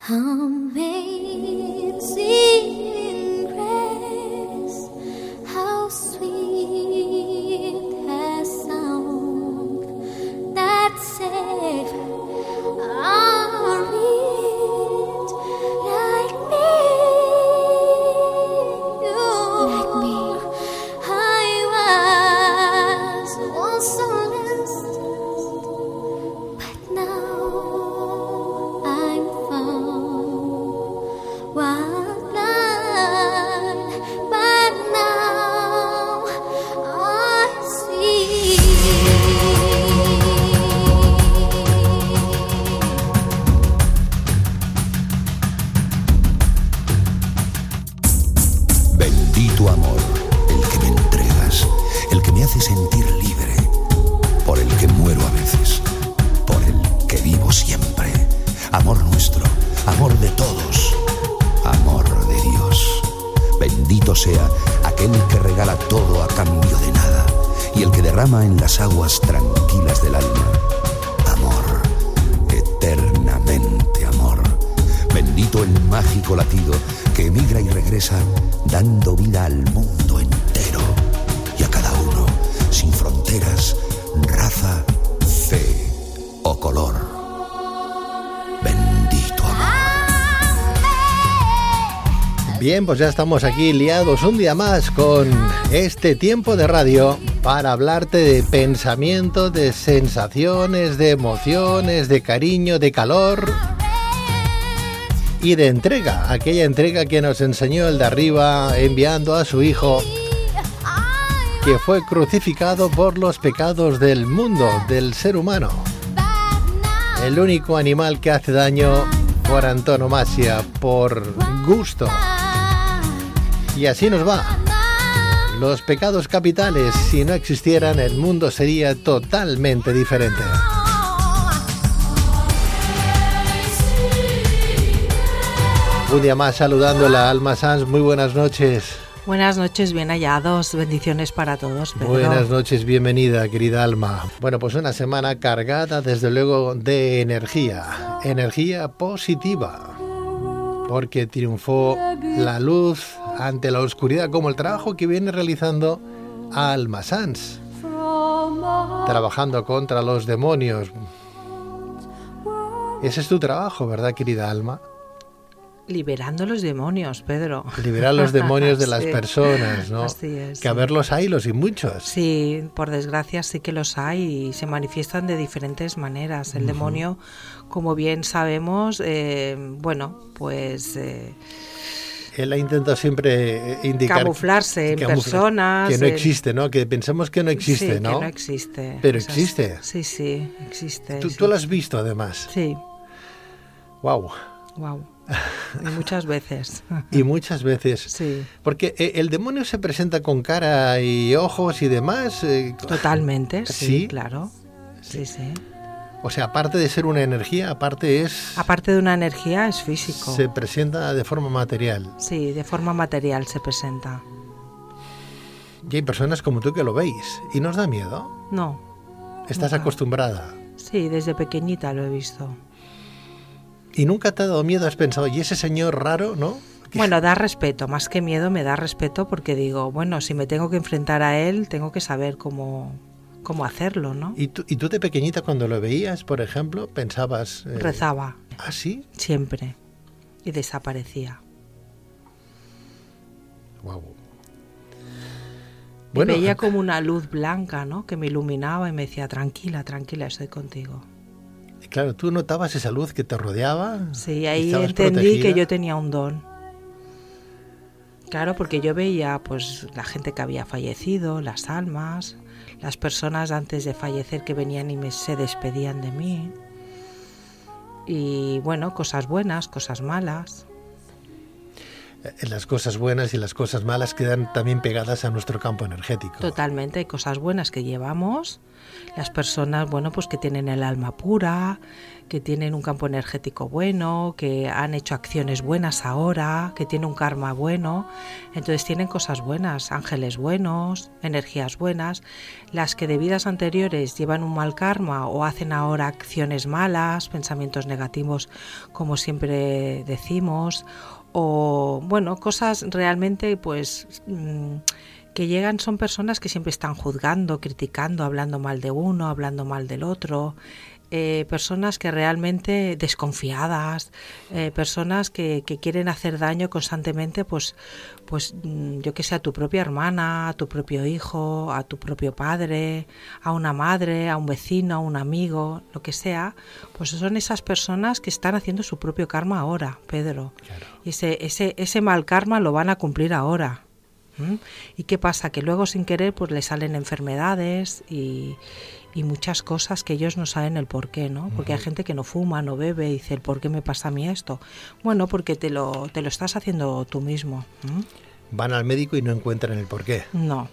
Amazing grace, how sweet the sound that saved a wretch like me. I was once lost, but now I'm found. Was blind, but now I see. Bendito amor, el que me entregas, el que me hace sentir libre, por el que muero a veces, por el que vivo siempre. Amor nuestro, amor de todos, amor de Dios. Bendito sea aquel que regala todo a cambio de nada y el que derrama en las aguas tranquilas del alma. Amor, eternamente amor. Bendito el mágico latido que emigra y regresa dando vida al mundo entero y a cada uno, sin fronteras, raza, fe o color. Bendito amor. Bien, pues ya estamos aquí liados un día más con este tiempo de radio para hablarte de pensamiento, de sensaciones, de emociones, de cariño, de calor y de entrega, aquella entrega que nos enseñó el de arriba enviando a su hijo que fue crucificado por los pecados del mundo, del ser humano. El único animal que hace daño por antonomasia, por gusto. Y así nos va. Los pecados capitales, si no existieran, el mundo sería totalmente diferente. Un día más saludándola, Alma Sanz, muy buenas noches. Buenas noches, bien hallados, bendiciones para todos, Pedro. Buenas noches, bienvenida, querida Alma. Bueno, pues una semana cargada, desde luego, de energía positiva, porque triunfó la luz ante la oscuridad, como el trabajo que viene realizando Alma Sanz, trabajando contra los demonios. Ese es tu trabajo, ¿verdad, querida Alma? Liberando los demonios, Pedro. Liberar los demonios de Sí. las personas, ¿no? Así es. Que a verlos hay los y muchos. Sí, por desgracia sí que los hay y se manifiestan de diferentes maneras. El demonio, como bien sabemos, bueno, pues Él ha intentado siempre indicar camuflarse en personas. que no existe, ¿no? Que pensamos que no existe, sí, ¿no? que no existe. Pero Esas- existe. Sí, sí, existe. Tú, sí. tú lo has visto, además. Sí, Wow. wow. Y muchas veces. Y muchas veces. Sí, Porque el demonio se presenta con cara y ojos y demás. totalmente, sí, ¿Sí? claro. Sí, sí. O sea, aparte de ser una energía, aparte es... Aparte de una energía, es físico. Se presenta de forma material. Sí, de forma material se presenta. Y hay personas como tú que lo veis. ¿Y nos da miedo? No. Estás Nunca. acostumbrada. Sí, desde pequeñita lo he visto. ¿Y nunca te ha dado miedo? ¿Has pensado, y ese señor raro, no? Bueno, da respeto, más que miedo me da respeto porque digo, bueno, si me tengo que enfrentar a él, tengo que saber cómo hacerlo, ¿no? ¿Y tú de pequeñita cuando lo veías, por ejemplo, pensabas... Rezaba, ¿Ah, sí? siempre, y desaparecía. Wow. Y veía como una luz blanca, ¿no? Que me iluminaba y me decía, tranquila, tranquila, estoy contigo. Claro, tú notabas esa luz que te rodeaba. Sí, ahí estabas entendí protegida. que yo tenía un don. Claro, porque yo veía pues la gente que había fallecido, las almas, las personas antes de fallecer que venían y se despedían de mí. Y bueno, cosas buenas, cosas malas. las cosas buenas y las cosas malas quedan también pegadas a nuestro campo energético. Totalmente, hay cosas buenas que llevamos, las personas, bueno, pues que tienen el alma pura, que tienen un campo energético bueno, que han hecho acciones buenas ahora, que tienen un karma bueno, entonces tienen cosas buenas, ángeles buenos, energías buenas. Las que de vidas anteriores llevan un mal karma o hacen ahora acciones malas, pensamientos negativos, como siempre decimos, o bueno, cosas realmente pues que llegan, son personas que siempre están juzgando, criticando, hablando mal de uno, hablando mal del otro, personas que realmente desconfiadas, personas que quieren hacer daño constantemente, pues yo que sé, a tu propia hermana, a tu propio hijo, a tu propio padre, a una madre, a un vecino, a un amigo, lo que sea, pues son esas personas que están haciendo su propio karma ahora, Pedro. Claro. Y ese mal karma lo van a cumplir ahora. ¿Y qué pasa? Que luego sin querer pues le salen enfermedades y muchas cosas que ellos no saben el por qué, ¿no? Porque hay gente que no fuma, no bebe y dice, ¿por qué me pasa a mí esto? Bueno, porque te lo estás haciendo tú mismo. Van al médico y no encuentran el por qué. No.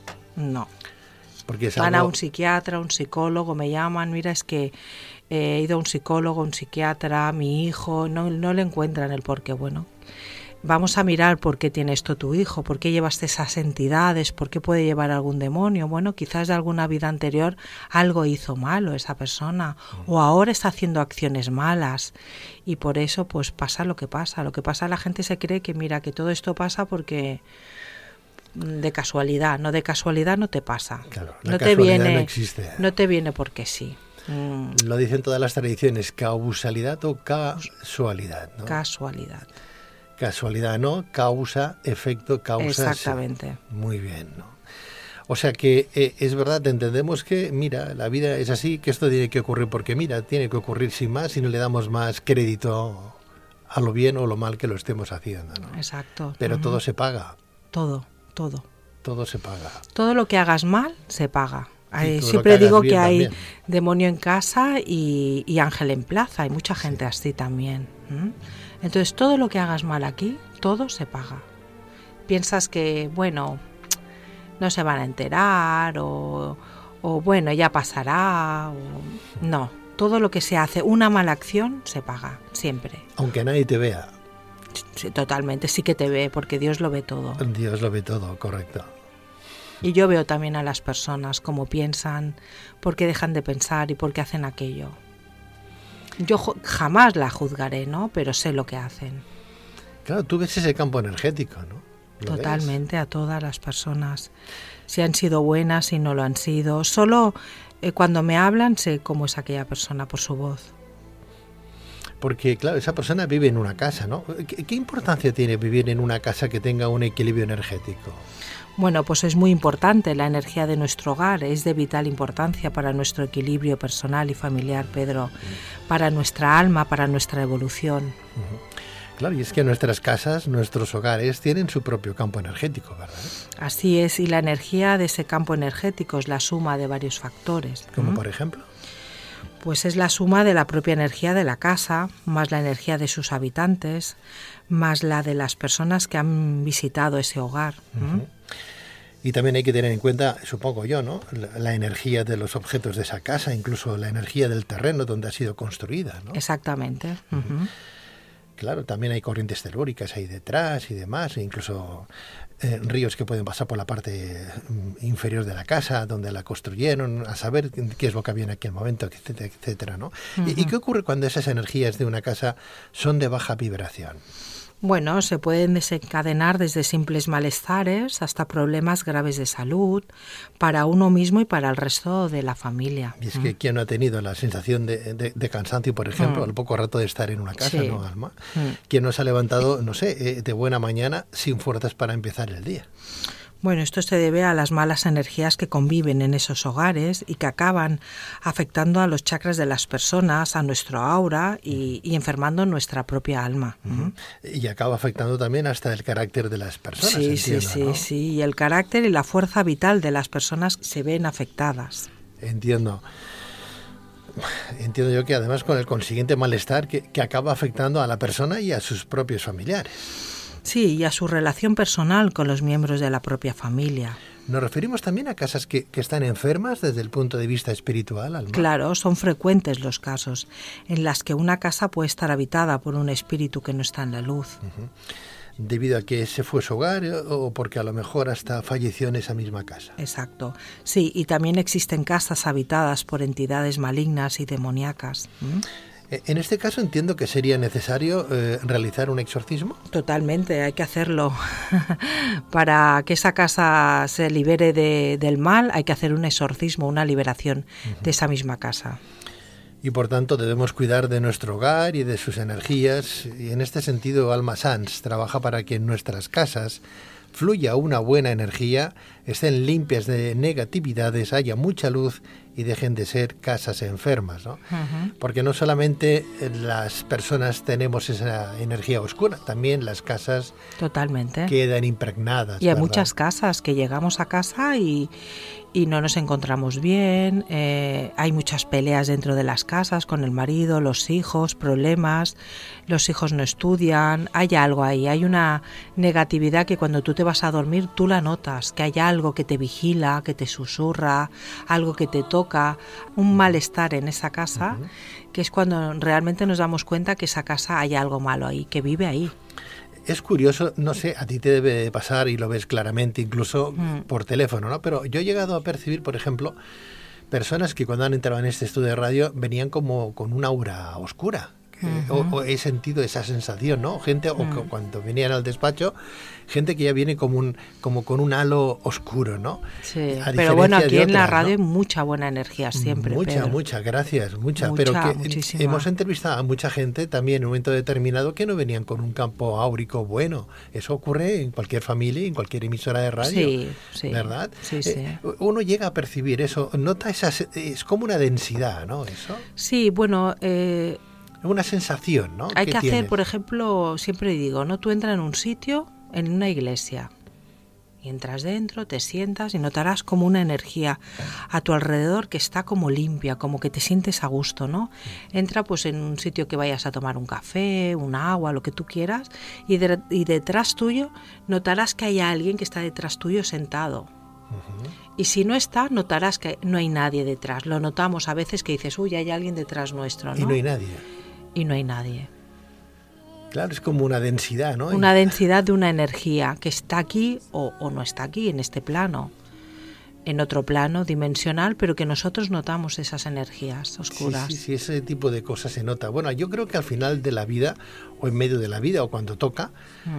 Porque van a un psiquiatra, un psicólogo, me llaman, mira, es que he ido a un psicólogo, un psiquiatra, mi hijo, no le encuentran el por qué. Bueno, vamos a mirar por qué tiene esto tu hijo, por qué llevas esas entidades, por qué puede llevar algún demonio. Bueno, quizás de alguna vida anterior algo hizo malo esa persona o ahora está haciendo acciones malas y por eso pues pasa lo que pasa. Lo que pasa, la gente se cree que mira, que todo esto pasa porque de casualidad, no, de casualidad no te pasa. Claro, la casualidad no existe. No te viene porque sí. Lo dicen todas las tradiciones, causalidad o casualidad, ¿no? Casualidad. Casualidad, ¿no? Causa, efecto, causa. Exactamente. Sí. Muy bien, ¿no? O sea que es verdad, entendemos que, mira, la vida es así, que esto tiene que ocurrir porque, mira, tiene que ocurrir sin más y no le damos más crédito a lo bien o lo mal que lo estemos haciendo, ¿no? Exacto. Pero todo se paga. Todo. Todo se paga. Todo lo que hagas mal, se paga. Siempre digo que hay también demonio en casa y ángel en plaza. Hay mucha gente así también. Entonces, todo lo que hagas mal aquí, todo se paga. Piensas que, bueno, no se van a enterar o bueno, ya pasará. No, todo lo que se hace, una mala acción, se paga, siempre. Aunque nadie te vea. Sí, totalmente, sí que te ve, porque Dios lo ve todo. Dios lo ve todo, correcto. Y yo veo también a las personas cómo piensan, por qué dejan de pensar y por qué hacen aquello. Yo jamás la juzgaré, ¿no? Pero sé lo que hacen. Claro, tú ves ese campo energético, ¿no? Totalmente, a todas las personas. Si han sido buenas, si no lo han sido. Solo cuando me hablan sé cómo es aquella persona por su voz. Porque, claro, esa persona vive en una casa, ¿no? ¿Qué importancia tiene vivir en una casa que tenga un equilibrio energético? Bueno, pues es muy importante. La energía de nuestro hogar es de vital importancia para nuestro equilibrio personal y familiar, Pedro, para nuestra alma, para nuestra evolución. Claro, y es que nuestras casas, nuestros hogares tienen su propio campo energético, ¿verdad? Así es, y la energía de ese campo energético es la suma de varios factores. ¿Como por ejemplo? Pues es la suma de la propia energía de la casa, más la energía de sus habitantes, más la de las personas que han visitado ese hogar. Y también hay que tener en cuenta, supongo yo, ¿no?, la energía de los objetos de esa casa, incluso la energía del terreno donde ha sido construida, ¿no? Exactamente. Claro, también hay corrientes telúricas ahí detrás y demás, e incluso ríos que pueden pasar por la parte inferior de la casa, donde la construyeron, a saber qué es lo que había en aquel momento, etcétera, etcétera, ¿no? ¿Y qué ocurre cuando esas energías de una casa son de baja vibración? Bueno, se pueden desencadenar desde simples malestares hasta problemas graves de salud para uno mismo y para el resto de la familia. Y es que ¿quién no ha tenido la sensación de cansancio, por ejemplo, al poco rato de estar en una casa, sí, ¿no, Alma? ¿Quién no se ha levantado, no sé, de buena mañana sin fuerzas para empezar el día? Bueno, esto se debe a las malas energías que conviven en esos hogares y que acaban afectando a los chakras de las personas, a nuestro aura y enfermando nuestra propia alma. Y acaba afectando también hasta el carácter de las personas. Sí, entiendo, ¿no? sí, y el carácter y la fuerza vital de las personas se ven afectadas. Entiendo yo que además con el consiguiente malestar que acaba afectando a la persona y a sus propios familiares. Sí, y a su relación personal con los miembros de la propia familia. Nos referimos también a casas que están enfermas desde el punto de vista espiritual, Alma. Claro, son frecuentes los casos en las que una casa puede estar habitada por un espíritu que no está en la luz. Debido a que ese fue su hogar o porque a lo mejor hasta falleció en esa misma casa. Exacto. Sí, y también existen casas habitadas por entidades malignas y demoníacas. En este caso entiendo que sería necesario realizar un exorcismo. Totalmente, hay que hacerlo. Para que esa casa se libere del mal, hay que hacer un exorcismo, una liberación de esa misma casa. Y por tanto debemos cuidar de nuestro hogar y de sus energías. Y en este sentido, Alma Sans trabaja para que en nuestras casas fluya una buena energía, estén limpias de negatividades, haya mucha luz y dejen de ser casas enfermas, ¿no? Porque no solamente las personas tenemos esa energía oscura, también las casas totalmente quedan impregnadas. Y hay ¿verdad? muchas casas que llegamos a casa y no nos encontramos bien, hay muchas peleas dentro de las casas con el marido, los hijos, problemas, los hijos no estudian, hay algo ahí, hay una negatividad que cuando tú te vas a dormir tú la notas, que hay algo que te vigila, que te susurra, algo que te toca, un malestar en esa casa, que es cuando realmente nos damos cuenta que esa casa hay algo malo ahí, que vive ahí. Es curioso, no sé, a ti te debe de pasar y lo ves claramente, incluso por teléfono, ¿no? Pero yo he llegado a percibir, por ejemplo, personas que cuando han entrado en este estudio de radio venían como con una aura oscura. O he sentido esa sensación, ¿no? Gente, o cuando venían al despacho, gente que ya viene como con un halo oscuro, ¿no? Sí, pero bueno, aquí en la radio, ¿no? Hay mucha buena energía siempre, Mucha, gracias, mucha. Pero que muchísima. Hemos entrevistado a mucha gente también en un momento determinado que no venían con un campo áurico bueno. Eso ocurre en cualquier familia, en cualquier emisora de radio, sí, ¿verdad? Sí, sí. Uno llega a percibir eso, nota es como una densidad, ¿no? Eso. Sí, bueno... una sensación, ¿no? Hay que hacer, por ejemplo, siempre digo, ¿no? Tú entras en un sitio, en una iglesia, y entras dentro, te sientas y notarás como una energía a tu alrededor que está como limpia, como que te sientes a gusto, ¿no? Entra pues en un sitio que vayas a tomar un café, un agua, lo que tú quieras, y detrás tuyo notarás que hay alguien que está detrás tuyo sentado. Y si no está, notarás que no hay nadie detrás. Lo notamos a veces que dices, uy, hay alguien detrás nuestro, ¿no? Y no hay nadie. Y no hay nadie. Claro, es como una densidad, ¿no? Una densidad de una energía que está aquí o no está aquí, en este plano, en otro plano dimensional, pero que nosotros notamos esas energías oscuras. Sí, ese tipo de cosas se nota. Bueno, yo creo que al final de la vida, o en medio de la vida, o cuando toca,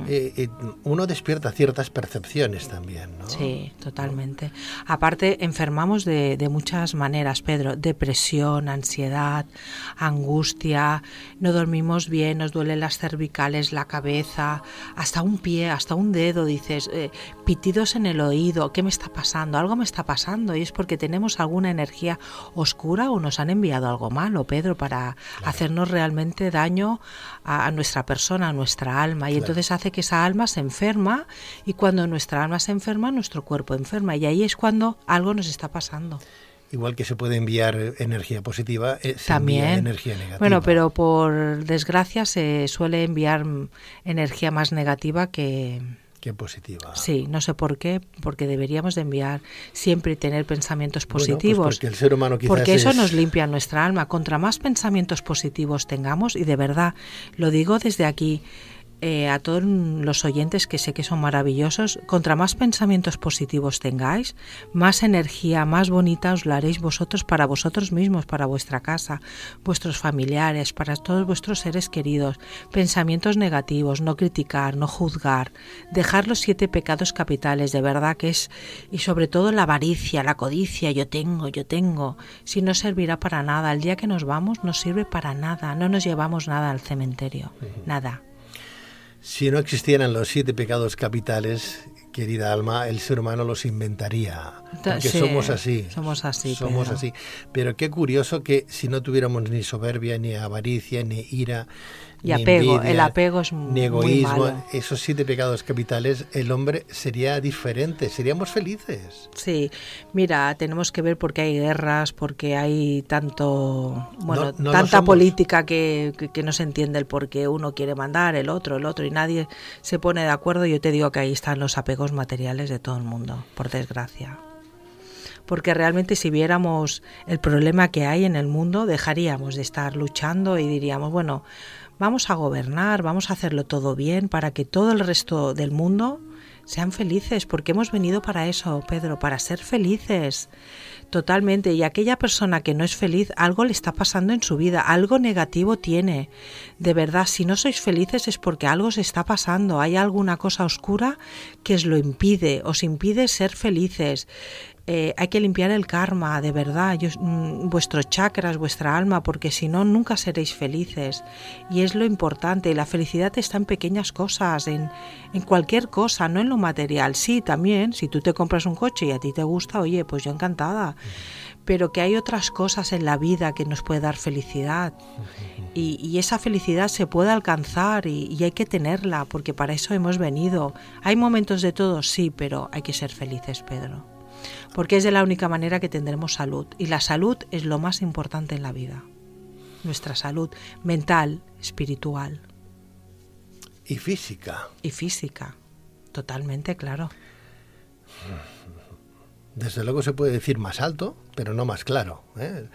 uno despierta ciertas percepciones también, ¿no? Sí, totalmente. Aparte, enfermamos de muchas maneras, Pedro. Depresión, ansiedad, angustia, no dormimos bien, nos duelen las cervicales, la cabeza, hasta un pie, hasta un dedo, dices, pitidos en el oído, ¿qué me está pasando? Algo me está pasando, y es porque tenemos alguna energía oscura o nos han enviado algo malo, Pedro, para hacernos realmente daño a nuestra persona, a nuestra alma, y entonces hace que esa alma se enferma, y cuando nuestra alma se enferma, nuestro cuerpo enferma, y ahí es cuando algo nos está pasando. Igual que se puede enviar energía positiva, se también envía energía negativa. Bueno, pero por desgracia se suele enviar energía más negativa que positiva. Sí, no sé por qué, porque deberíamos de enviar siempre y tener pensamientos positivos. Pues porque el ser humano quizás porque eso nos limpia nuestra alma. Contra más pensamientos positivos tengamos, y de verdad, lo digo desde aquí, a todos los oyentes que sé que son maravillosos, contra más pensamientos positivos tengáis, más energía, más bonita os la haréis vosotros para vosotros mismos, para vuestra casa, vuestros familiares, para todos vuestros seres queridos. Pensamientos negativos, no criticar, no juzgar, dejar los 7 pecados capitales, de verdad que es, y sobre todo la avaricia, la codicia, yo tengo, si no servirá para nada. El día que nos vamos no sirve para nada, no nos llevamos nada al cementerio, nada. Si no existieran los 7 pecados capitales, querida Alma, el ser humano los inventaría. Porque somos así. Somos así. Pero qué curioso que si no tuviéramos ni soberbia, ni avaricia, ni ira, Y apego, envidia, el apego es ni muy egoísmo, malo. esos 7 pecados capitales, el hombre sería diferente, seríamos felices. Sí, mira, tenemos que ver por qué hay guerras, porque hay tanto, bueno, No lo tanta somos. política que no se entiende el por qué uno quiere mandar, el otro, y nadie se pone de acuerdo. Yo te digo que ahí están los apegos materiales de todo el mundo, por desgracia. Porque realmente si viéramos el problema que hay en el mundo, dejaríamos de estar luchando y diríamos, bueno, vamos a gobernar, vamos a hacerlo todo bien para que todo el resto del mundo sean felices, porque hemos venido para eso, Pedro, para ser felices. Totalmente. Y aquella persona que no es feliz, algo le está pasando en su vida, algo negativo tiene. De verdad, si no sois felices es porque algo os está pasando, hay alguna cosa oscura que os lo impide, os impide ser felices. Hay que limpiar el karma, de verdad, vuestros chakras, vuestra alma, porque si no, nunca seréis felices. Y es lo importante, la felicidad está en pequeñas cosas, en cualquier cosa, no en lo material. Sí, también, si tú te compras un coche y a ti te gusta, oye, pues yo encantada. Pero que hay otras cosas en la vida que nos puede dar felicidad. Y esa felicidad se puede alcanzar y hay que tenerla, porque para eso hemos venido. Hay momentos de todo, sí, pero hay que ser felices, Pedro. Porque es de la única manera que tendremos salud. Y la salud es lo más importante en la vida. Nuestra salud mental, espiritual. Y física. Y física. Totalmente, claro. Desde luego se puede decir más alto, pero no más claro, ¿eh?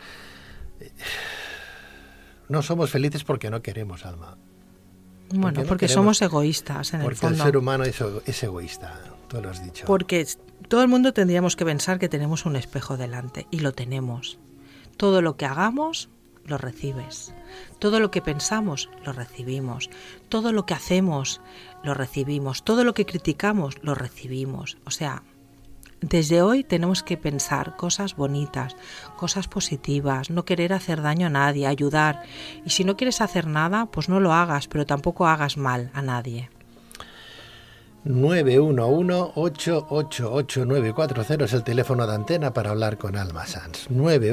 No somos felices porque no queremos, Alma. Bueno, no porque queremos, somos egoístas en el porque fondo. el ser humano es egoísta, tú lo has dicho. Porque todo el mundo tendríamos que pensar que tenemos un espejo delante, y lo tenemos. Todo lo que hagamos, lo recibes. Todo lo que pensamos, lo recibimos. Todo lo que hacemos, lo recibimos. Todo lo que criticamos, lo recibimos. O sea, desde hoy tenemos que pensar cosas bonitas, cosas positivas, no querer hacer daño a nadie, ayudar. Y si no quieres hacer nada, pues no lo hagas, pero tampoco hagas mal a nadie. 911-888-940 es el teléfono de antena para hablar con Alma Sanz.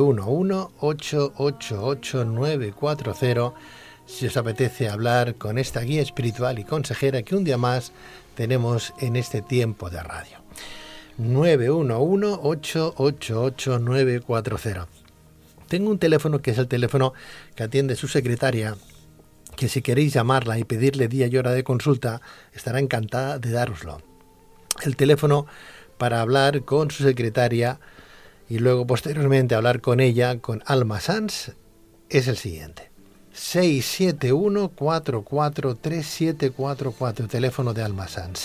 911-888-940 si os apetece hablar con esta guía espiritual y consejera que un día más tenemos en este tiempo de radio. 911-888-940. Tengo un teléfono que es el teléfono que atiende su secretaria, que si queréis llamarla y pedirle día y hora de consulta, estará encantada de dároslo. El teléfono para hablar con su secretaria y luego posteriormente hablar con ella, con Alma Sanz, es el siguiente. 671-443744, teléfono de Alma Sanz,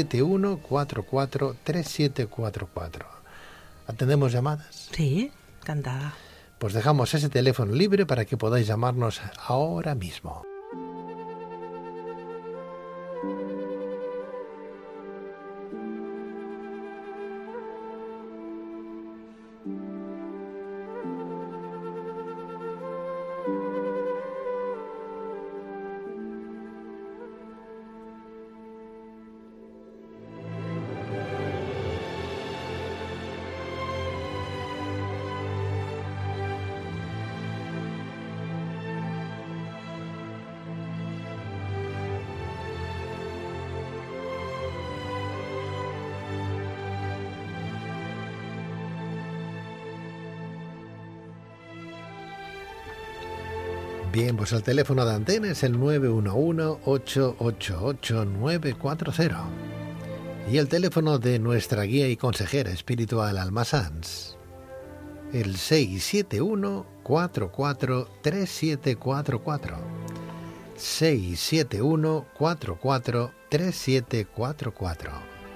671-443744. ¿Atendemos llamadas? Sí, encantada. Pues dejamos ese teléfono libre para que podáis llamarnos ahora mismo. Bien, pues el teléfono de antena es el 911-888-940. Y el teléfono de nuestra guía y consejera espiritual Alma Sanz, el 671-443744. 671-443744.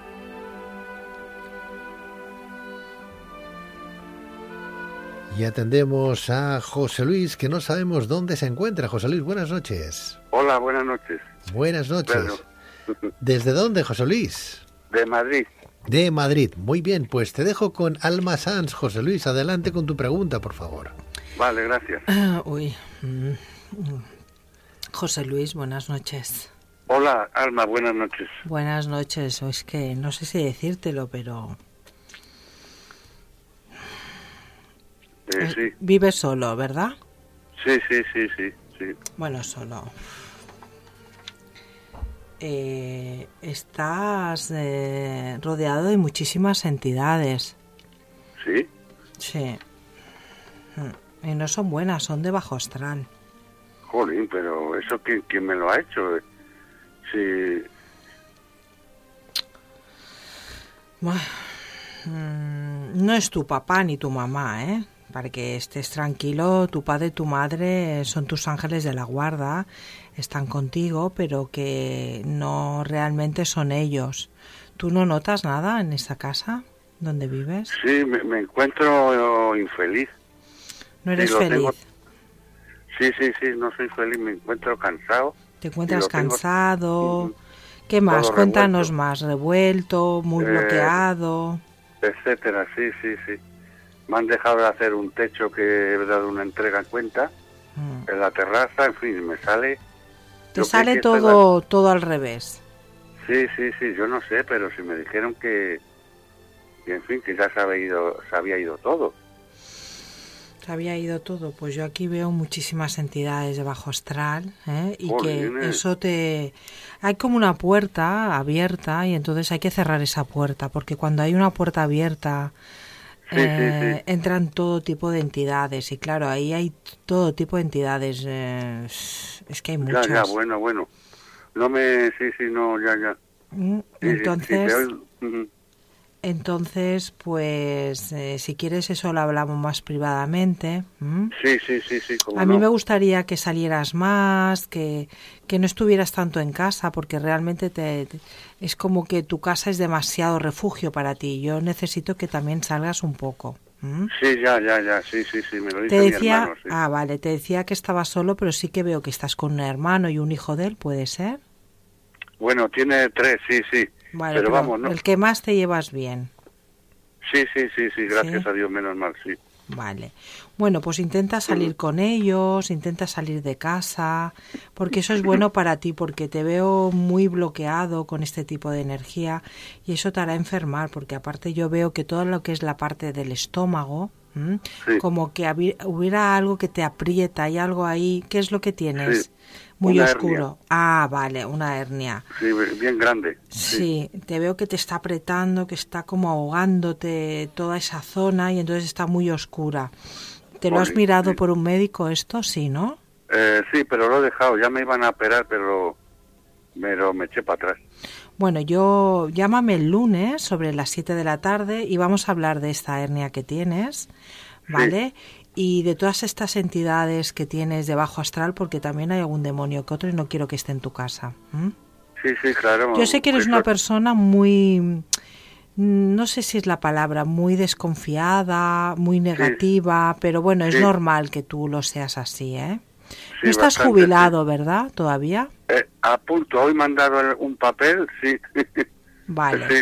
Y atendemos a José Luis, que no sabemos dónde se encuentra. José Luis, buenas noches. Hola, buenas noches. Buenas noches. Pedro. ¿Desde dónde, José Luis? De Madrid. De Madrid. Muy bien, pues te dejo con Alma Sanz. José Luis, adelante con tu pregunta, por favor. Vale, gracias. José Luis, buenas noches. Hola, Alma, buenas noches. Buenas noches. Es que no sé si decírtelo, pero... Sí. Vives solo, ¿verdad? Sí. Bueno, solo. estás rodeado de muchísimas entidades. ¿Sí? Sí. Y no son buenas, son de bajo astral. Jolín, pero eso ¿quién me lo ha hecho? Sí. Bueno, no es tu papá ni tu mamá, ¿eh? Para que estés tranquilo, tu padre y tu madre son tus ángeles de la guarda, están contigo, pero que no realmente son ellos. ¿Tú no notas nada en esa casa donde vives? Sí, me encuentro infeliz. ¿No eres Sí, lo feliz? tengo. Sí, no soy feliz, me encuentro cansado. ¿Te encuentras y lo tengo- cansado? Ujú. ¿Qué más? Todo Cuéntanos revuelto. más. Revuelto, muy bloqueado. Etcétera, sí. Me han dejado de hacer un techo que he dado una entrega en cuenta Mm. en la terraza, en fin, me sale... Te lo que sale hay que estar- todo al revés. Sí, yo no sé, pero si me dijeron que en fin, que ya se había ido todo. Se había ido todo. Pues yo aquí veo muchísimas entidades de bajo astral, ¿eh? Y Jolines. que eso te... Hay como una puerta abierta y entonces hay que cerrar esa puerta, porque cuando hay una puerta abierta... Sí. entran todo tipo de entidades y claro, ahí hay todo tipo de entidades, es que hay muchas. Ya, bueno. No me... Sí, no, ya. Sí, Entonces, te oigo. Ujú. entonces, pues, si quieres eso lo hablamos más privadamente. ¿M? Sí, como A mí no. me gustaría que salieras más, que no estuvieras tanto en casa, porque realmente es como que tu casa es demasiado refugio para ti. Yo necesito que también salgas un poco. ¿M? Sí, ya, sí, me lo dice Te mi decía, hermano, sí. vale, te decía que estabas solo, pero sí que veo que estás con un hermano y un hijo de él, ¿puede ser? Bueno, tiene 3, sí. Vale, pero pero vamos, ¿no? el que más te llevas bien. Sí, gracias ¿Sí? a Dios, menos mal, sí. Vale. Bueno, pues intenta salir con ellos, intenta salir de casa, porque eso es bueno para ti, porque te veo muy bloqueado con este tipo de energía y eso te hará enfermar, porque aparte yo veo que todo lo que es la parte del estómago, Sí. como que hubiera algo que te aprieta, hay algo ahí. ¿Qué es lo que tienes? Sí. Muy Una oscuro. Ah, vale, una hernia. Sí, bien grande. Sí, te veo que te está apretando, que está como ahogándote toda esa zona y entonces está muy oscura. ¿Te lo has Jolín, mirado sí. por un médico esto? Sí, ¿no? Sí, pero lo he dejado. Ya me iban a operar, pero me eché para atrás. Bueno, llámame el lunes sobre las 7 de la tarde y vamos a hablar de esta hernia que tienes, ¿vale? Y de todas estas entidades que tienes de bajo astral, porque también hay algún demonio que otro y no quiero que esté en tu casa. Sí, claro. Yo sé que eres Eso- una persona muy, no sé si es la palabra, muy desconfiada, muy negativa, pero bueno, es Sí. normal que tú lo seas así, ¿eh? Sí, No estás bastante, jubilado, ¿verdad? ¿Todavía? A punto, hoy me han dado un papel, sí. Vale. Sí.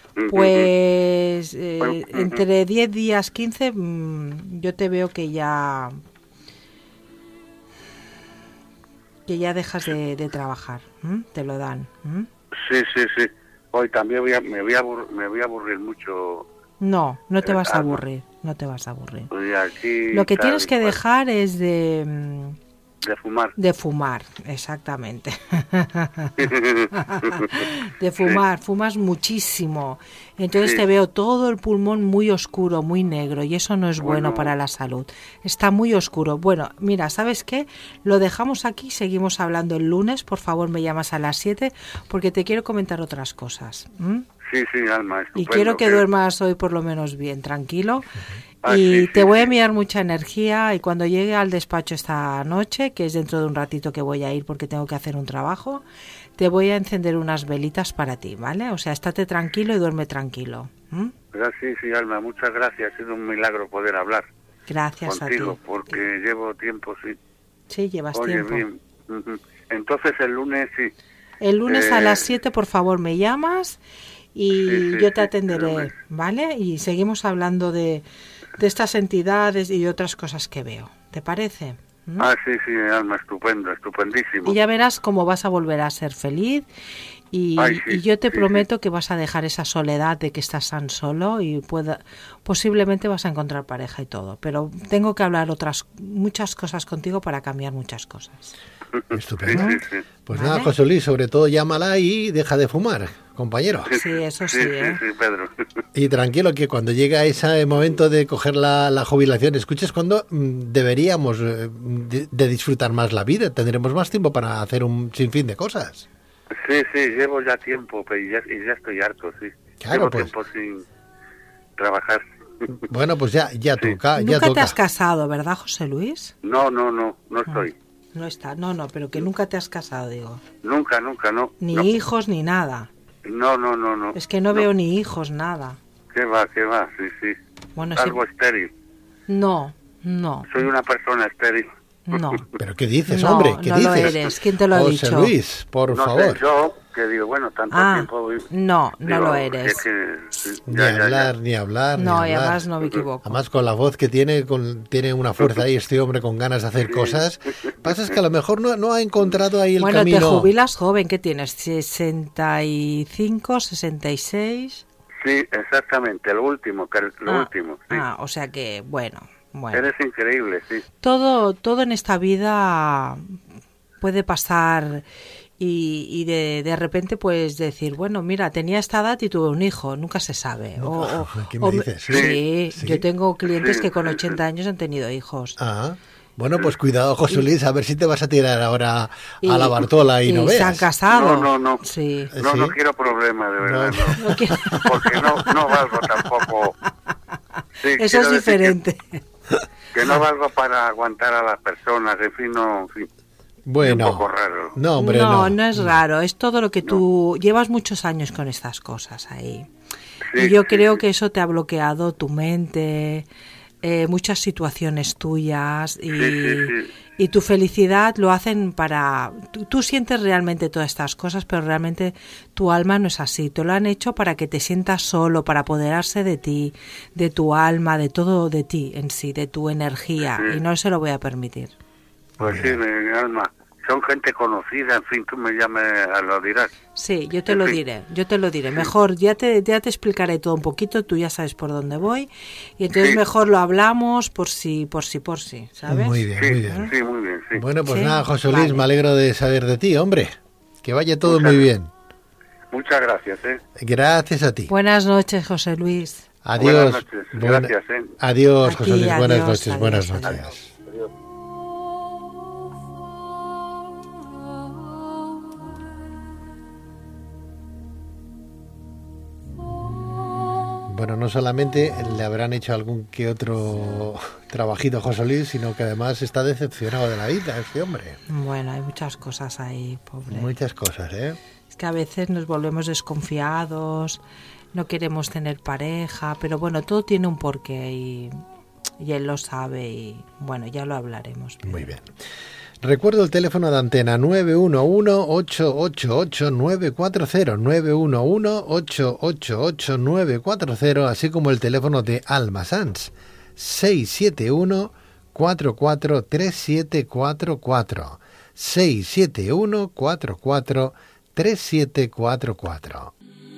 Pues Bueno, entre 10 días, 15, yo te veo que ya dejas de trabajar, te lo dan. Sí. Hoy también me voy a aburrir mucho. No te vas a Alma. aburrir, no te vas a aburrir. Hoy aquí, Lo que tal tienes y que cual. dejar es De fumar. de fumar, exactamente. De fumar, fumas muchísimo. Entonces Sí. te veo todo el pulmón muy oscuro, muy negro, y eso no es bueno Bueno. para la salud. Está muy oscuro. Bueno, mira, ¿sabes qué? Lo dejamos aquí, seguimos hablando el lunes. Por favor, me llamas a las 7 porque te quiero comentar otras cosas. Sí, Alma, estupendo. Y quiero que duermas hoy por lo menos bien, tranquilo. Ah, Y sí, te sí, voy a sí. enviar mucha energía y cuando llegue al despacho esta noche, que es dentro de un ratito que voy a ir porque tengo que hacer un trabajo, te voy a encender unas velitas para ti, ¿vale? O sea, estate tranquilo y duerme tranquilo. Sí, Alma, muchas gracias. Ha sido un milagro poder hablar Gracias contigo, a ti. porque llevo tiempo, sí. Sí, llevas Oye, tiempo. bien. Ujú. Entonces el lunes, sí. El lunes a Eh, las 7, por favor, me llamas y Sí, yo te sí, atenderé, el lunes. ¿vale? Y seguimos hablando de estas entidades y de otras cosas que veo. ¿Te parece? Sí, Alma, estupendo, estupendísimo. Y ya verás cómo vas a volver a ser feliz Ay, sí, y yo te sí, prometo que vas a dejar esa soledad de que estás tan solo y posiblemente vas a encontrar pareja y todo. Pero tengo que hablar muchas cosas contigo para cambiar muchas cosas. Estupendo. Sí. Pues ¿Vale? nada, José Luis, sobre todo llámala y deja de fumar, compañero. Sí, eso sí, ¿eh? Sí, Pedro. Y tranquilo que cuando llega ese momento de coger la jubilación, escuches cuando deberíamos de disfrutar más la vida, tendremos más tiempo para hacer un sinfín de cosas. Sí, llevo ya tiempo, pero ya estoy harto, sí. Claro, llevo pues. tiempo sin trabajar. Bueno, pues ya toca, ya Nunca te toca. has casado, ¿verdad, José Luis? No estoy. No está, no, pero que nunca te has casado, digo. Nunca, no. Ni no. hijos ni nada. No. Es que no veo ni hijos, nada. ¿Qué va? Sí. Bueno, sí. Algo estéril. No. Soy una persona estéril. No. ¿Pero qué dices, No, hombre? ¿Qué no dices? lo eres. ¿Quién te lo ha José dicho? Luis, por No favor. sé, yo que digo, bueno, tanto tiempo... No digo, lo eres. es que, sí, Ni ya. hablar. No, ni y hablar. además no me equivoco. Además, con la voz que tiene, tiene una fuerza ahí este hombre con ganas de hacer cosas. Pasa es que a lo mejor no ha encontrado ahí el Bueno, camino. te jubilas joven, ¿qué tienes? 65, 66. Sí, exactamente, lo último. Sí. O sea que, bueno. Eres increíble, sí. Todo en esta vida puede pasar y de repente pues decir, bueno, mira, tenía esta edad y tuve un hijo, nunca se sabe. ¿Qué me dices? Sí, Sí. yo tengo clientes Sí, que con sí, 80 años han tenido hijos. Bueno, pues cuidado, José Luis, a ver si te vas a tirar ahora a la Bartola y no se han veas. casado. No. Sí. ¿Sí? No quiero problemas, de verdad, no. No quiero- Porque no valgo tampoco. Sí, Eso quiero es decir diferente. Que no valgo para aguantar a las personas, en fin, no. Sí. Bueno, Un poco raro. no, hombre, no es raro, es todo lo que tú llevas muchos años con estas cosas ahí. Y yo creo que eso te ha bloqueado tu mente, muchas situaciones tuyas y tu felicidad lo hacen para... Tú sientes realmente todas estas cosas, pero realmente tu alma no es así. Te lo han hecho para que te sientas solo, para apoderarse de ti, de tu alma, de todo de ti en sí, de tu energía. Y no se lo voy a permitir. Pues sí, mi alma. Son gente conocida, en fin, tú me lo dirás. Sí, yo te lo diré. Mejor, ya te explicaré todo un poquito, tú ya sabes por dónde voy, y entonces mejor lo hablamos por si, ¿sabes? Muy bien, Sí, muy bien. sí, muy bien, sí. Bueno, pues Sí, nada, José Luis, vale. me alegro de saber de ti, hombre. Que vaya todo muy bien. Muchas gracias, Gracias a ti. Buenas noches, José Luis. Adiós. Buenas noches. Gracias, Adiós, A José ti, Luis. Buenas adiós, noches, adiós, buenas adiós. noches. Bueno, no solamente le habrán hecho algún que otro trabajito a José Luis, sino que además está decepcionado de la vida este hombre. Bueno, hay muchas cosas ahí, pobre. Muchas cosas, ¿eh? Es que a veces nos volvemos desconfiados, no queremos tener pareja, pero bueno, todo tiene un porqué y él lo sabe y bueno, ya lo hablaremos. Muy bien. Recuerdo el teléfono de antena 911-888-940, 911-888-940, así como el teléfono de Alma Sans, 671-443744, 671-443744.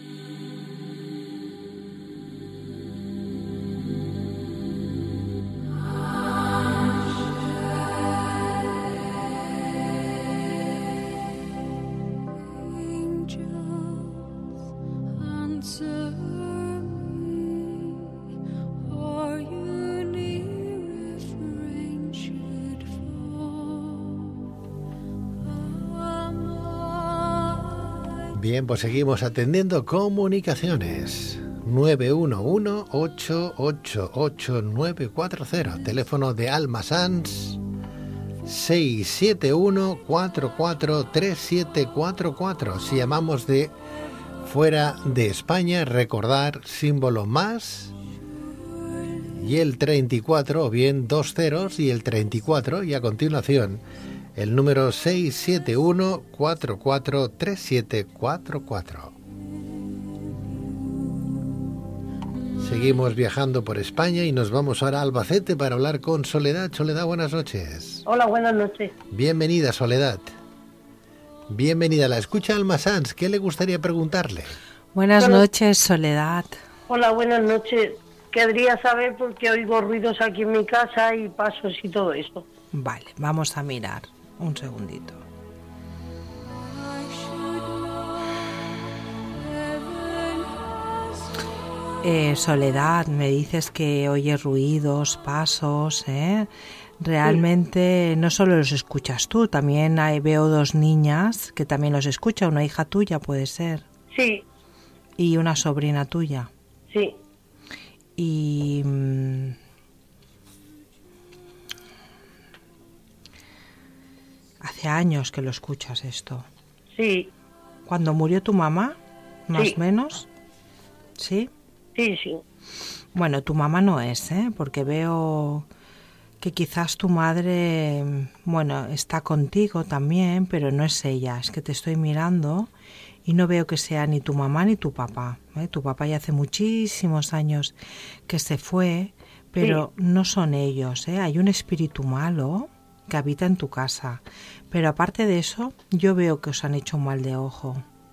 Bien, pues seguimos atendiendo comunicaciones. 911-888-940, teléfono de Alma Sans, 671-443744. Si llamamos de fuera de España, recordar símbolo más y el 34, o bien 2 ceros y el 34, y a continuación el número 671-443744. Seguimos viajando por España y nos vamos ahora a Albacete para hablar con Soledad. Soledad, buenas noches. Hola, buenas noches. Bienvenida, Soledad. Bienvenida, la escucha Alma Sanz. ¿Qué le gustaría preguntarle? Buenas noches, Soledad. Hola, buenas noches. Querría saber por qué oigo ruidos aquí en mi casa y pasos y todo eso. Vale, vamos a mirar. Un segundito. Soledad, me dices que oyes ruidos, pasos, ¿eh? Realmente no solo los escuchas tú, también veo dos niñas que también los escuchan, una hija tuya puede ser. Sí. Y una sobrina tuya. Sí. Y hace años que lo escuchas esto. Sí. ¿Cuando murió tu mamá, más o menos? ¿Sí? Sí, sí. Bueno, tu mamá no es, porque veo que quizás tu madre, bueno, está contigo también, pero no es ella. Es que te estoy mirando y no veo que sea ni tu mamá ni tu papá. Tu papá ya hace muchísimos años que se fue, pero no son ellos. Hay un espíritu malo que habita en tu casa. Pero aparte de eso, yo veo que os han hecho un mal de ojo.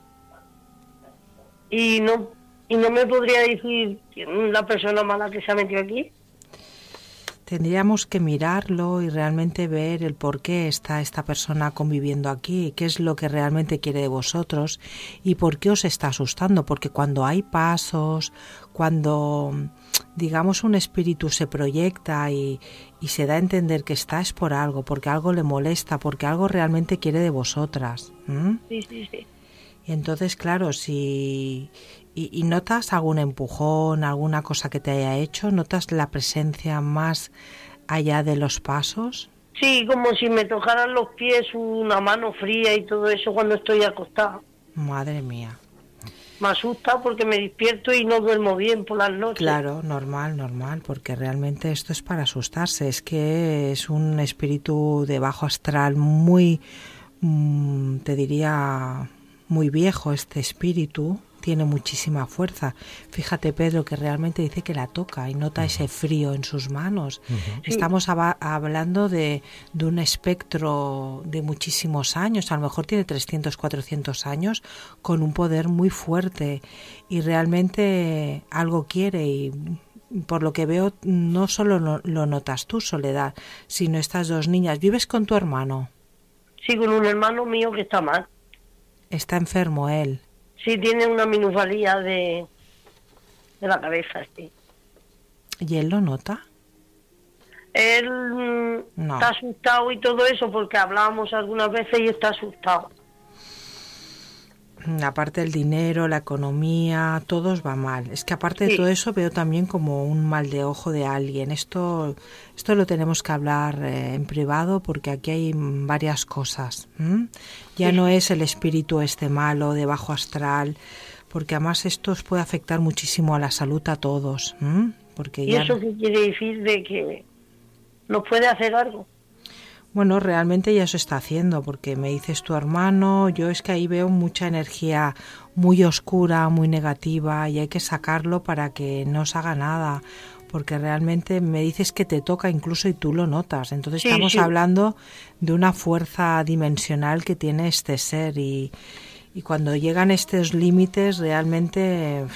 ¿Y no me podría decir la persona mala que se ha metido aquí? Tendríamos que mirarlo y realmente ver el por qué está esta persona conviviendo aquí, qué es lo que realmente quiere de vosotros y por qué os está asustando. Porque cuando hay pasos, cuando, digamos, un espíritu se proyecta y se da a entender que está es por algo, porque algo le molesta, porque algo realmente quiere de vosotras. Sí, sí, sí. Y entonces, claro, si... ¿Y notas algún empujón, alguna cosa que te haya hecho? ¿Notas la presencia más allá de los pasos? Sí, como si me tocaran los pies, una mano fría y todo eso cuando estoy acostada. Madre mía. Me asusta porque me despierto y no duermo bien por las noches. Claro, normal, porque realmente esto es para asustarse. Es que es un espíritu de bajo astral muy, te diría, muy viejo este espíritu. Tiene muchísima fuerza. Fíjate, Pedro, que realmente dice que la toca y nota ese frío en sus manos. Estamos hablando de un espectro de muchísimos años, a lo mejor tiene 300, 400 años, con un poder muy fuerte y realmente algo quiere y por lo que veo no solo lo notas tú, Soledad, sino estas dos niñas. ¿Vives con tu hermano? Sí, con un hermano mío que está mal. ¿Está enfermo él? Sí, tiene una minusvalía de la cabeza, sí. ¿Y él lo nota? Él no. Está asustado y todo eso porque hablábamos algunas veces y está asustado. Aparte del dinero, la economía, todo os va mal. Es que aparte de todo eso veo también como un mal de ojo de alguien. Esto lo tenemos que hablar en privado porque aquí hay varias cosas. Ya no es el espíritu este malo de bajo astral, porque además esto os puede afectar muchísimo a la salud a todos. Porque ¿Y eso qué quiere decir de que nos puede hacer algo? Bueno, realmente ya se está haciendo, porque me dices tu hermano, yo es que ahí veo mucha energía muy oscura, muy negativa, y hay que sacarlo para que no os haga nada, porque realmente me dices que te toca incluso y tú lo notas. Entonces estamos hablando de una fuerza dimensional que tiene este ser, y cuando llegan estos límites realmente...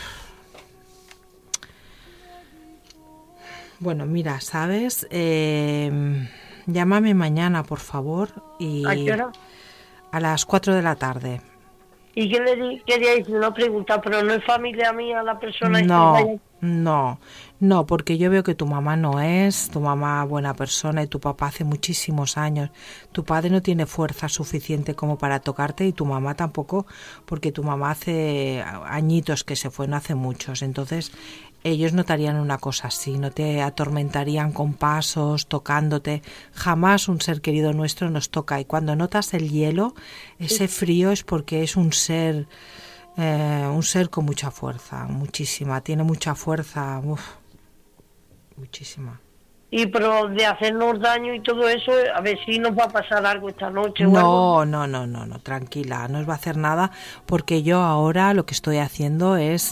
Bueno, mira, ¿sabes? Llámame mañana, por favor. Y ¿a qué hora? A las 4 de la tarde. ¿Y qué le quería decir? Una pregunta, pero no es familia mía la persona. No, porque yo veo que tu mamá no es, tu mamá buena persona y tu papá hace muchísimos años. Tu padre no tiene fuerza suficiente como para tocarte y tu mamá tampoco, porque tu mamá hace añitos que se fue, no hace muchos. Entonces ellos notarían una cosa así, no te atormentarían con pasos, tocándote. Jamás un ser querido nuestro nos toca, y cuando notas el hielo, ese frío es porque es un ser con mucha fuerza, muchísima, tiene mucha fuerza, muchísima. Y pero de hacernos daño y todo eso, a ver si nos va a pasar algo esta noche. No, tranquila, no os va a hacer nada, porque yo ahora lo que estoy haciendo es...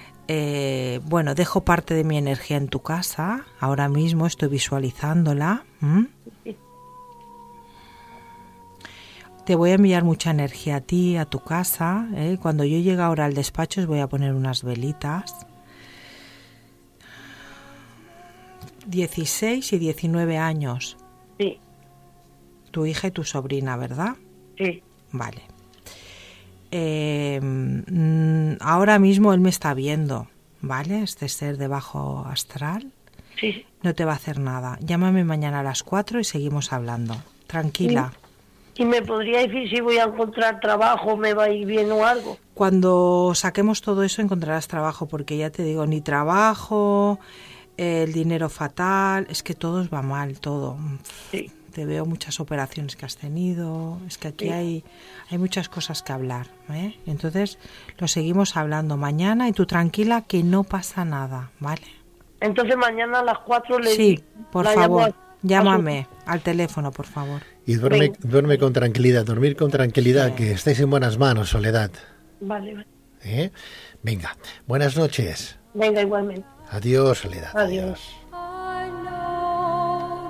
dejo parte de mi energía en tu casa, ahora mismo estoy visualizándola. Te voy a enviar mucha energía a ti, a tu casa. Cuando yo llegue ahora al despacho os voy a poner unas velitas. 16 y 19 años. Sí, Tu hija y tu sobrina, ¿verdad? sí. Vale. Ahora mismo él me está viendo, ¿vale? Este ser de bajo astral Sí. no te va a hacer nada. Llámame mañana a las 4 y seguimos hablando. Tranquila. ¿Y me podría decir si voy a encontrar trabajo, me va a ir bien o algo? Cuando saquemos todo eso encontrarás trabajo, porque ya te digo, ni trabajo, el dinero fatal, es que todo os va mal, todo. Sí. Te veo muchas operaciones que has tenido, es que aquí Sí. hay muchas cosas que hablar, ¿eh? Entonces lo seguimos hablando mañana y tú tranquila que no pasa nada, ¿vale? Entonces mañana a las 4 le Sí, por la llamo favor, a llámame al teléfono, por favor. Y duerme, Venga. duerme con tranquilidad, dormir con tranquilidad, Sí. que estáis en buenas manos, Soledad. Vale, vale. ¿Eh? Venga, buenas noches. Venga, igualmente. Adiós, Soledad. Adiós. I know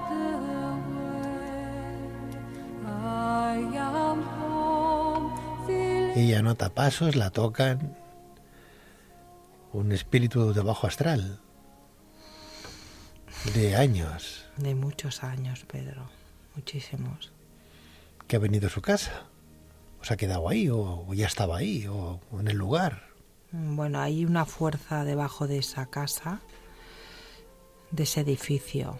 the way. I am home. Ella nota pasos, la tocan. Un espíritu de bajo astral. De años. De muchos años, Pedro, muchísimos. Que ha venido a su casa. ¿O se ha quedado ahí? ¿O ya estaba ahí? ¿O en el lugar? Bueno, hay una fuerza debajo de esa casa, de ese edificio.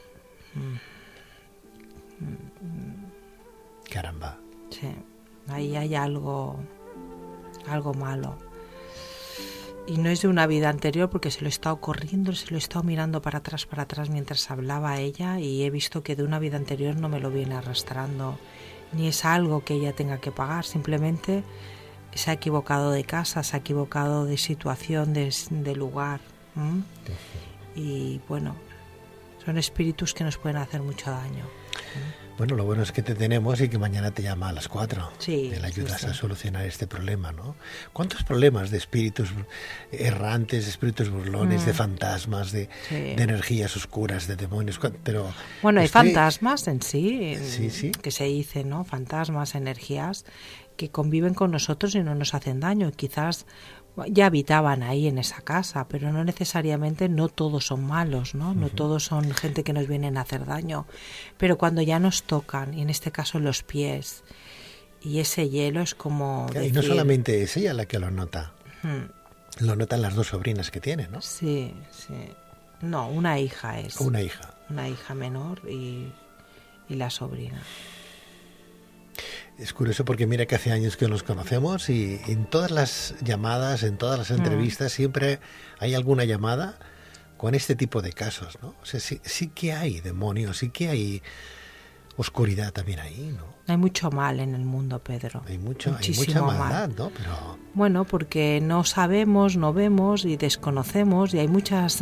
Caramba. Sí, ahí hay algo malo. Y no es de una vida anterior, porque se lo he estado corriendo, se lo he estado mirando para atrás mientras hablaba ella, y he visto que de una vida anterior no me lo viene arrastrando. Ni es algo que ella tenga que pagar, simplemente se ha equivocado de casa, se ha equivocado de situación, de lugar. ¿M? Y bueno, son espíritus que nos pueden hacer mucho daño. Bueno, lo bueno es que te tenemos y que mañana te llama a las 4. Sí, Te le ayudas sí. a solucionar este problema, ¿no? ¿Cuántos problemas de espíritus errantes, de espíritus burlones, de fantasmas, de energías oscuras, de demonios? Pero bueno, hay fantasmas en sí, Sí. que se dice, ¿no? Fantasmas, energías que conviven con nosotros y no nos hacen daño. Quizás ya habitaban ahí en esa casa, pero no necesariamente, no todos son malos, ¿no? No todos son gente que nos vienen a hacer daño. Pero cuando ya nos tocan, y en este caso los pies, y ese hielo es como Y no solamente es ella la que lo nota. Lo notan las dos sobrinas que tiene, ¿no? Sí. No, una hija es. Una hija. Una hija menor y la sobrina. Es curioso porque mira que hace años que nos conocemos y en todas las llamadas, en todas las entrevistas, siempre hay alguna llamada con este tipo de casos, ¿no? O sea, sí que hay demonios, sí que hay oscuridad también ahí, ¿no? Hay mucho mal en el mundo, Pedro. Hay mucha Muchísimo maldad, mal. ¿no? Pero Bueno, porque no sabemos, no vemos y desconocemos, y hay muchas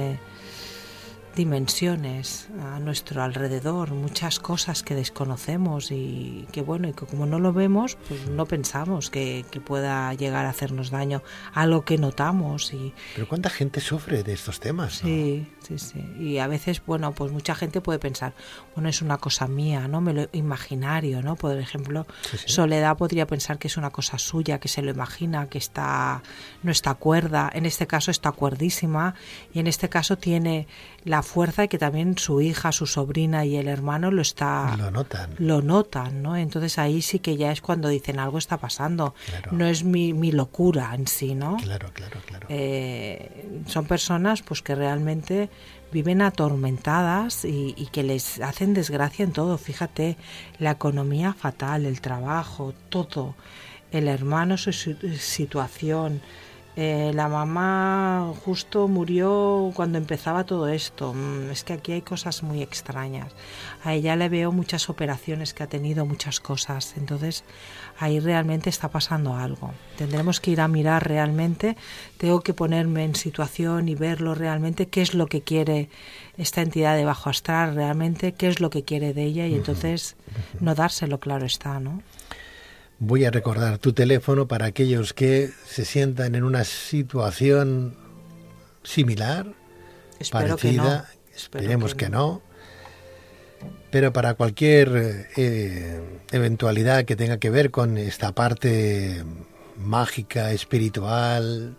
dimensiones a nuestro alrededor, muchas cosas que desconocemos y que bueno, y que como no lo vemos, pues no pensamos que pueda llegar a hacernos daño, algo que notamos. pero ¿cuánta gente sufre de estos temas, no? Sí. Y a veces, bueno, pues mucha gente puede pensar, bueno, es una cosa mía, ¿no? Me lo imaginario, ¿no? Por ejemplo, Sí. Soledad podría pensar que es una cosa suya, que se lo imagina, que no está cuerda. En este caso está cuerdísima, y en este caso tiene la fuerza, y que también su hija, su sobrina y el hermano lo notan, ¿no? Entonces ahí sí que ya es cuando dicen algo está pasando. Claro. No es mi locura en sí, ¿no? Claro. Son personas pues que realmente viven atormentadas y que les hacen desgracia en todo. Fíjate, la economía fatal, el trabajo, todo, el hermano, su situación, la mamá justo murió cuando empezaba todo esto. Es que aquí hay cosas muy extrañas. A ella le veo muchas operaciones que ha tenido, muchas cosas. Entonces ahí realmente está pasando algo. Tendremos que ir a mirar realmente. Tengo que ponerme en situación y verlo realmente, qué es lo que quiere esta entidad de bajo astral realmente, qué es lo que quiere de ella, y entonces no dárselo, claro está, ¿no? Voy a recordar tu teléfono para aquellos que se sientan en una situación similar, Espero parecida. que no. Esperemos que no. Pero para cualquier eventualidad que tenga que ver con esta parte mágica, espiritual,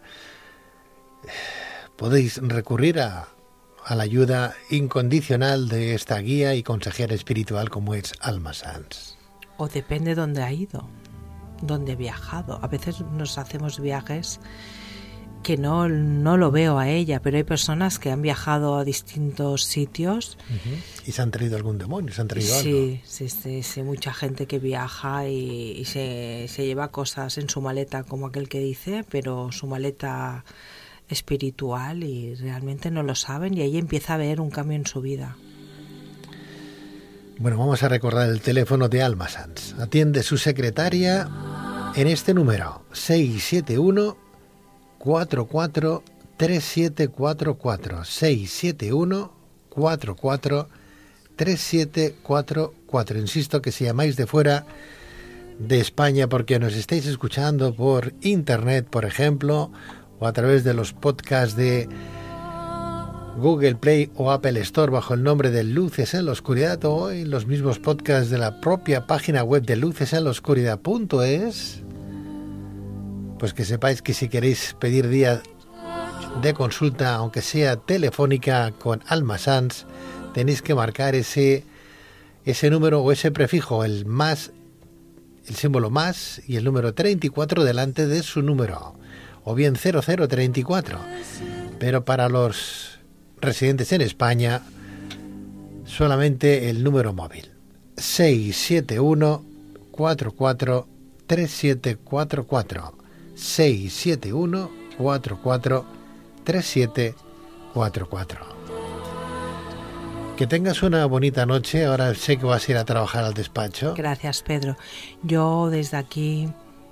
podéis recurrir a la ayuda incondicional de esta guía y consejera espiritual como es Alma Sanz. O depende dónde ha ido, dónde ha viajado. A veces nos hacemos viajes que no lo veo a ella, pero hay personas que han viajado a distintos sitios. ¿Y se han traído algún demonio? ¿Se han traído algo? Sí, mucha gente que viaja y se lleva cosas en su maleta, como aquel que dice, pero su maleta espiritual, y realmente no lo saben, y ahí empieza a haber un cambio en su vida. Bueno, vamos a recordar el teléfono de Alma Sanz. Atiende su secretaria en este número: 671 44 3744, 671 44 3744. Insisto que si llamáis de fuera de España porque nos estáis escuchando por internet, por ejemplo, o a través de los podcasts de Google Play o Apple Store bajo el nombre de Luces en la Oscuridad, o en los mismos podcasts de la propia página web de lucesenlaoscuridad.es, pues que sepáis que si queréis pedir día de consulta, aunque sea telefónica, con Alma Sanz, tenéis que marcar ese número o ese prefijo, el símbolo más y el número 34 delante de su número, o bien 0034. Pero para los residentes en España, solamente el número móvil: 671 44 3744, 671 44 3744. Que tengas una bonita noche. Ahora sé que vas a ir a trabajar al despacho. Gracias, Pedro. Yo desde aquí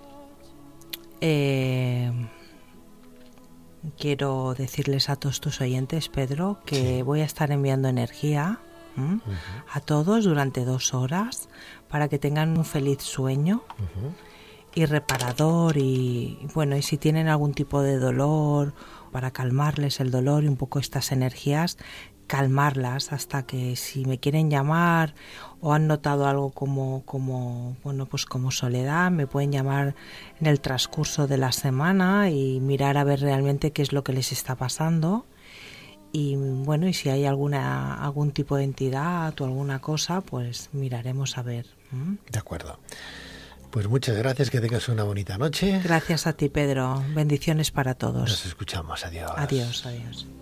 quiero decirles a todos tus oyentes, Pedro, que voy a estar enviando energía a todos durante 2 horas para que tengan un feliz sueño y reparador, y bueno, y si tienen algún tipo de dolor, para calmarles el dolor y un poco estas energías, calmarlas, hasta que si me quieren llamar o han notado algo como soledad, me pueden llamar en el transcurso de la semana y mirar a ver realmente qué es lo que les está pasando. Y bueno, y si hay algún tipo de entidad o alguna cosa, pues miraremos a ver. De acuerdo. Pues muchas gracias, que tengas una bonita noche. Gracias a ti, Pedro. Bendiciones para todos. Nos escuchamos. Adiós. Adiós, adiós.